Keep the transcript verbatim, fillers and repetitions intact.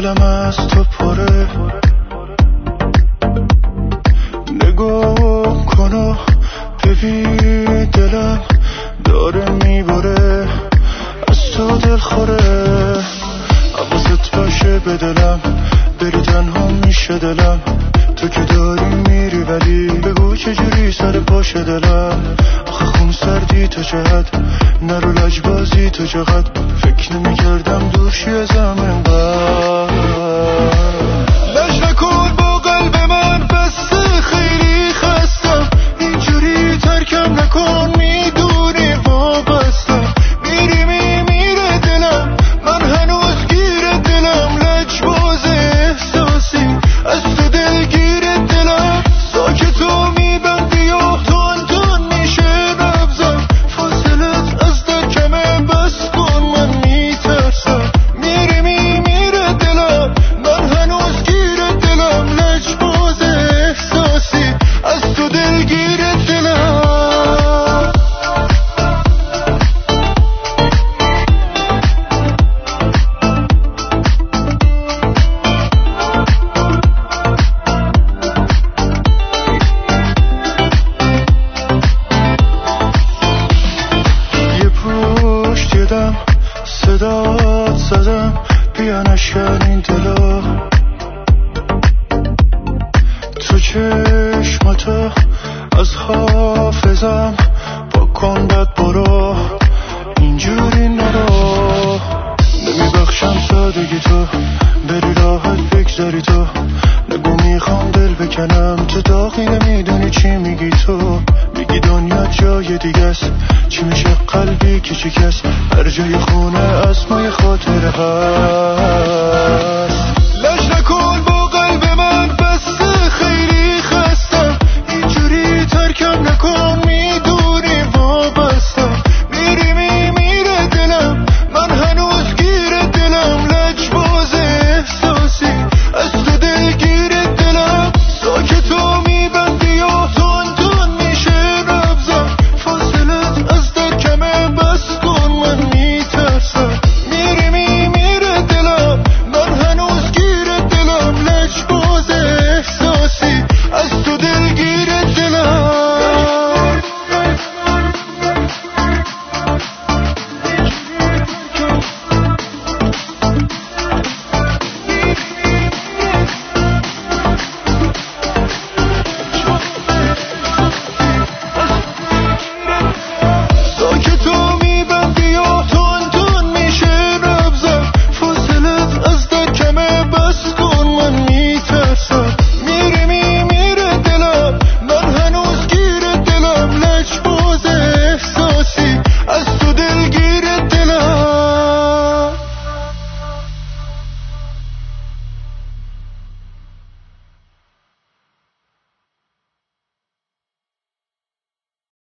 دلم از تو پره، نگاه کن و ببین دلم داره میبره از تو دل خوره. حواست باشه به دلم، بری تنها میشه دلم، تو که داری میری ولی بگو چجوری سر پاشه دلم. آخه خون سردی تو چقدر، نرو لجبازی تو چقدر، فکر نمیکردم دور شی ازم انقدر. لج نکن با قلب من بسته، خیلی خستم، اینجوری ترکم نکن، میدونی وابستم. میری میمیره دلم، من هنوز گیر دلم، لجباز احساسی از تو دلگیر دلم. ساکتو میبندی و تون تون میشه نبزم، فاصلت از دکمه بس کن من میترسم. میری میمیره دلم، من هنوز گیر دلم، لجباز احساسی از تو دلگیر دلم. یه پشت یدم صدات زدم، بیا نشکن این دلا، تو چشماتو از حافظم بکن بد برو، اینجوری نرو. نمیبخشم سادگی تو، بری راحت بگذاری تو، نگو میخوام دل بکنم، تو داغی نمیدونی چی میگی تو. میگی دنیا جای دیگه است، چی میشه قلبی که شکست، هر جای خونه اسمای خاطره هست. لج نکن